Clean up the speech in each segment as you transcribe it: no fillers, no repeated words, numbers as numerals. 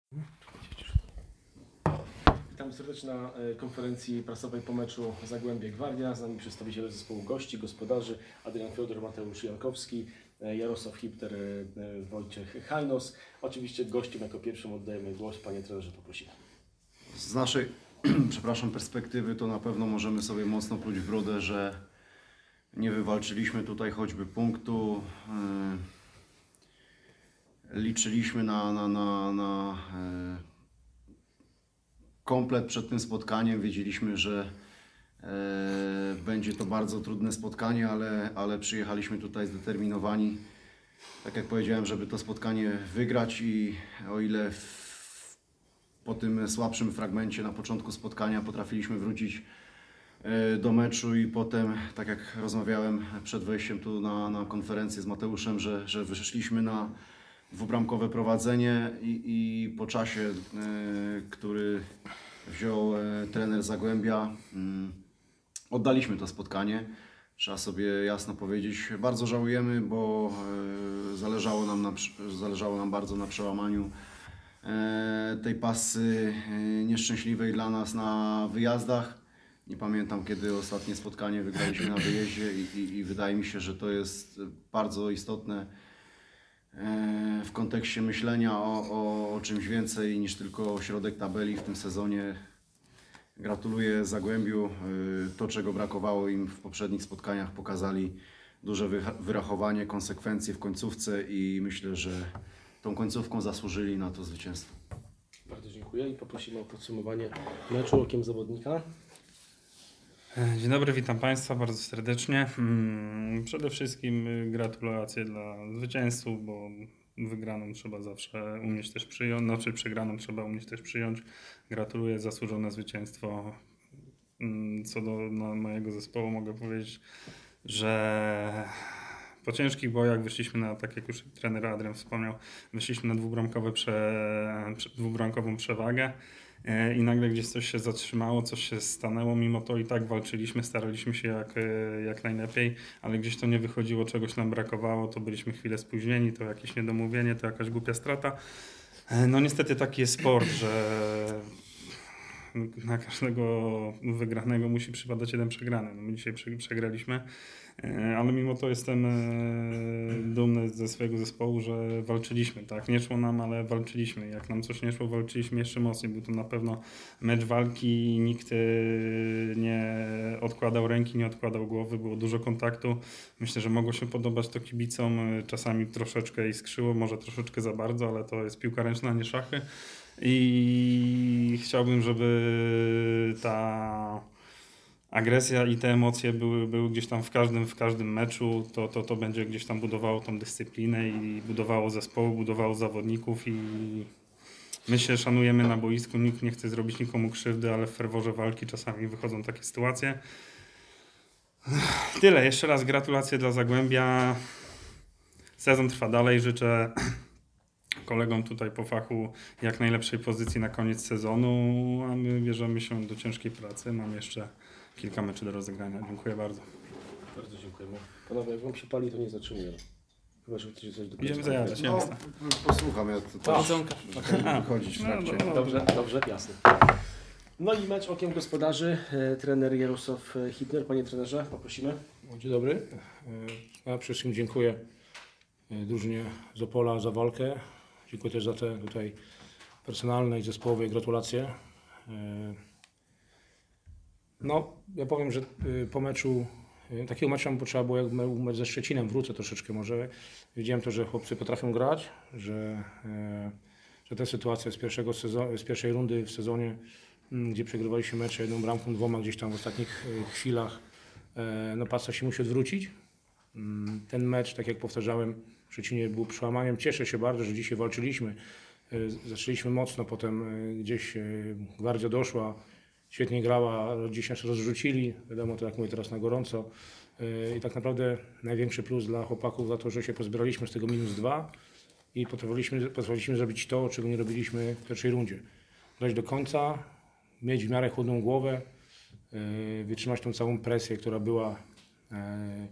Witam serdecznie na konferencji prasowej po meczu Zagłębie Gwardia. Z nami przedstawiciele zespołu gości, gospodarzy Adrian Fiodor, Mateusz Jankowski, Jarosław Hipter, Wojciech Hajnos. Oczywiście gościom jako pierwszym oddajemy głos. Panie trenerze, poprosimy. Z naszej perspektywy to na pewno możemy sobie mocno pluć w brodę, że nie wywalczyliśmy tutaj choćby punktu. Liczyliśmy na komplet przed tym spotkaniem. Wiedzieliśmy, że będzie to bardzo trudne spotkanie, ale przyjechaliśmy tutaj zdeterminowani, tak jak powiedziałem, żeby to spotkanie wygrać i o ile po tym słabszym fragmencie na początku spotkania potrafiliśmy wrócić do meczu i potem, tak jak rozmawiałem przed wejściem tu na konferencję z Mateuszem, że wyszliśmy na dwubramkowe prowadzenie i po czasie, który wziął trener Zagłębia, oddaliśmy to spotkanie. Trzeba sobie jasno powiedzieć, bardzo żałujemy, bo zależało nam bardzo na przełamaniu tej pasy nieszczęśliwej dla nas na wyjazdach. Nie pamiętam, kiedy ostatnie spotkanie wygraliśmy na wyjeździe i wydaje mi się, że to jest bardzo istotne w kontekście myślenia o czymś więcej niż tylko środek tabeli w tym sezonie. Gratuluję Zagłębiu. To, czego brakowało im w poprzednich spotkaniach, pokazali duże wyrachowanie, konsekwencje w końcówce i myślę, że tą końcówką zasłużyli na to zwycięstwo. Bardzo dziękuję i poprosimy o podsumowanie meczu okiem zawodnika. Dzień dobry, witam Państwa bardzo serdecznie. Przede wszystkim gratulacje dla zwycięzców, bo wygraną trzeba zawsze umieć też przyjąć, znaczy przegraną trzeba umieć też przyjąć. Gratuluję, zasłużone zwycięstwo. Co do mojego zespołu mogę powiedzieć, że po ciężkich bojach wyszliśmy na, tak jak już trener Adrian wspomniał, wyszliśmy na dwubramkową przewagę. I nagle gdzieś coś się zatrzymało, coś się stanęło, mimo to i tak walczyliśmy, staraliśmy się jak najlepiej, ale gdzieś to nie wychodziło, czegoś nam brakowało, to byliśmy chwilę spóźnieni, to jakieś niedomówienie, to jakaś głupia strata. No niestety taki jest sport, że na każdego wygranego musi przypadać jeden przegrany. No my dzisiaj przegraliśmy, ale mimo to jestem dumny ze swojego zespołu, że walczyliśmy. Tak, nie szło nam, ale walczyliśmy. Jak nam coś nie szło, walczyliśmy jeszcze mocniej. Był to na pewno mecz walki i nikt nie odkładał ręki, nie odkładał głowy. Było dużo kontaktu. Myślę, że mogło się podobać to kibicom. Czasami troszeczkę iskrzyło, może troszeczkę za bardzo, ale to jest piłka ręczna, nie szachy. I chciałbym, żeby ta agresja i te emocje były gdzieś tam w każdym meczu. To będzie gdzieś tam budowało tą dyscyplinę i budowało zespołu, budowało zawodników i my się szanujemy na boisku. Nikt nie chce zrobić nikomu krzywdy, ale w ferworze walki czasami wychodzą takie sytuacje. Tyle. Jeszcze raz gratulacje dla Zagłębia. Sezon trwa dalej. Życzę kolegom tutaj po fachu jak najlepszej pozycji na koniec sezonu, a my bierzemy się do ciężkiej pracy. Mam jeszcze kilka meczy do rozegrania. Dziękuję bardzo. Bardzo dziękujemy. Panowie, jak wam się pali, to nie zatrzymujemy. Chyba, że chcecie coś do Idziemy zajadać, No, jasne. posłucham, ja to też wychodzić w trakcie. Dobrze, jasne. No i mecz okiem gospodarzy. Trener Jarosław Hipter. Panie trenerze, poprosimy. Dzień dobry. Ja przede wszystkim dziękuję drużynie z Opola za walkę. Dziękuję też za te tutaj personalne i zespołowe gratulacje. No, ja powiem, że po meczu, takiego meczu nam potrzeba było jak mecz ze Szczecinem, wrócę troszeczkę może. Widziałem to, że chłopcy potrafią grać, że te sytuacje z pierwszej rundy w sezonie, gdzie przegrywaliśmy mecze jedną bramką, dwoma gdzieś tam w ostatnich chwilach, no Pasa się musi odwrócić. Ten mecz, tak jak powtarzałem, w Szczecinie był przełamaniem. Cieszę się bardzo, że dzisiaj walczyliśmy. Zaczęliśmy mocno, potem gdzieś Gwardia doszła, świetnie grała, gdzieś nas rozrzucili. Wiadomo, to jak mówię teraz na gorąco. I tak naprawdę największy plus dla chłopaków za to, że się pozbieraliśmy z tego -2 i potrafiliśmy zrobić to, czego nie robiliśmy w pierwszej rundzie. Grać do końca, mieć w miarę chłodną głowę, wytrzymać tą całą presję, która była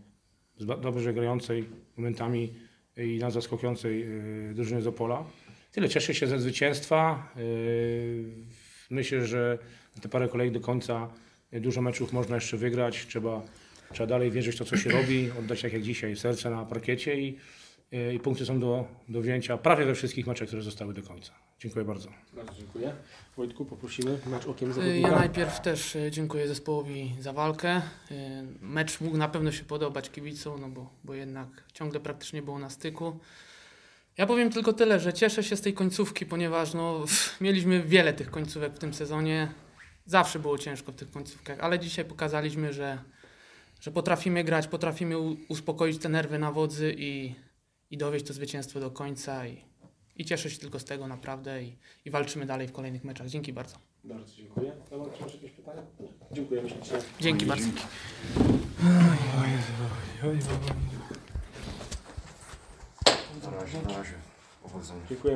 dobrze grającej momentami i nas zaskakującej drużyny z Opola. Tyle, cieszę się ze zwycięstwa. Myślę, że te parę kolejek do końca dużo meczów można jeszcze wygrać. Trzeba dalej wierzyć w to, co się robi, oddać tak jak dzisiaj serce na parkiecie i punkty są do wzięcia prawie we wszystkich meczach, które zostały do końca. Dziękuję bardzo. Bardzo dziękuję. Wojtku, poprosimy mecz okiem Ja zawodnika. najpierw też dziękuję zespołowi za walkę. Mecz mógł na pewno się podobać kibicom, no bo jednak ciągle praktycznie było na styku. Ja powiem tylko tyle, że cieszę się z tej końcówki, ponieważ mieliśmy wiele tych końcówek w tym sezonie. Zawsze było ciężko w tych końcówkach, ale dzisiaj pokazaliśmy, że potrafimy grać, potrafimy uspokoić te nerwy na wodzy i dowieść to zwycięstwo do końca. I cieszę się tylko z tego naprawdę i walczymy dalej w kolejnych meczach. Dzięki bardzo. Bardzo dziękuję. Roman, czy masz jakieś pytania? Dziękujemy ślicznie. Dzięki bardzo. Na razie. Powodzenia. Dziękuję.